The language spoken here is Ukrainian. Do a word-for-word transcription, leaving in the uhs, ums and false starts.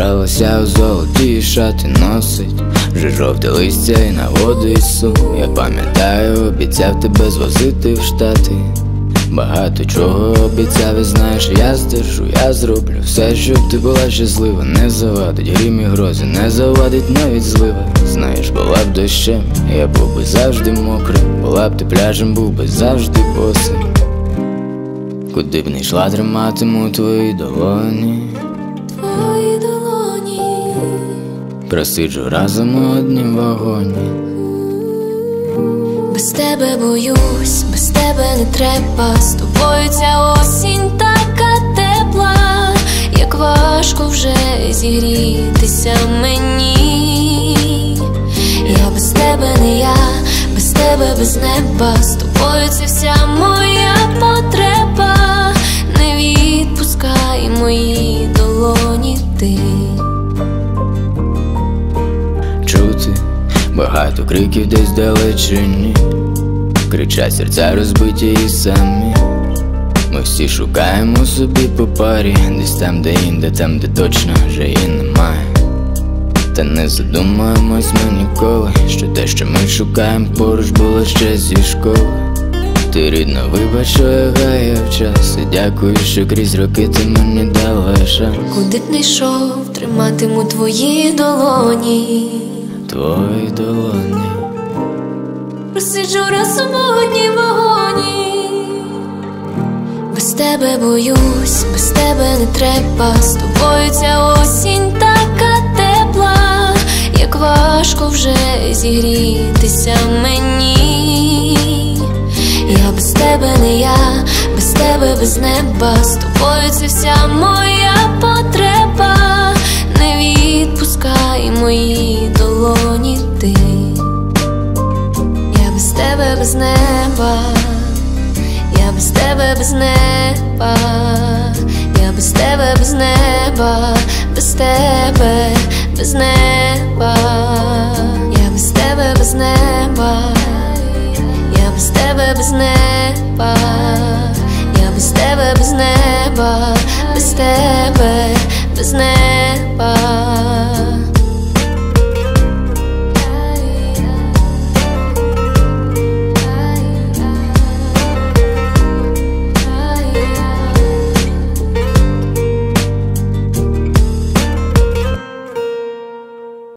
Зібралася у золоті шати носить, вже жовте листя і наводить сум. Я пам'ятаю, обіцяв тебе звозити в Штати, багато чого обіцяв і знаєш, я здержу, я зроблю все, щоб ти була щаслива. Не завадить грім і грози, не завадить навіть злива. Знаєш, була б дощем, я був би завжди мокрим, була б ти пляжем, був би завжди босим. Куди б не йшла, триматиму твої долоні, твої долоні, просиджу разом у однім вагоні. Без тебе боюсь, без тебе не треба, з тобою ця осінь така тепла, як важко вже зігрітися мені. Я без тебе не я, без тебе без неба, з тобою це вся моя потреба. Не відпускай мої долоні ти. Чути багато криків десь вдалечині, кричать серця розбиті і самі. Ми всі шукаємо собі по парі, десь там, де інде, там, де точно вже її немає. Та не задумаємось ми ніколи, що те, що ми шукаємо, поруч було ще зі школи. Ти рідно, вибач, що я гаяв час, і дякую, що крізь роки ти мені дала шанс. Куди б не йшов, триматиму твої долоні, твої долоні, просиджу разом у одній вагоні. Без тебе боюсь, без тебе не треба, з тобою ця осінь така тепла, як важко вже зігрітися мені. Я без тебе не я, без тебе без неба, з тобою це вся моя потреба. Не відпускай мої долоні ти. Я без тебе без неба, я без тебе без неба, я без тебе без неба, без тебе без неба, я без тебе без неба, я без тебе без неба, я без тебе без неба, без тебе без неба.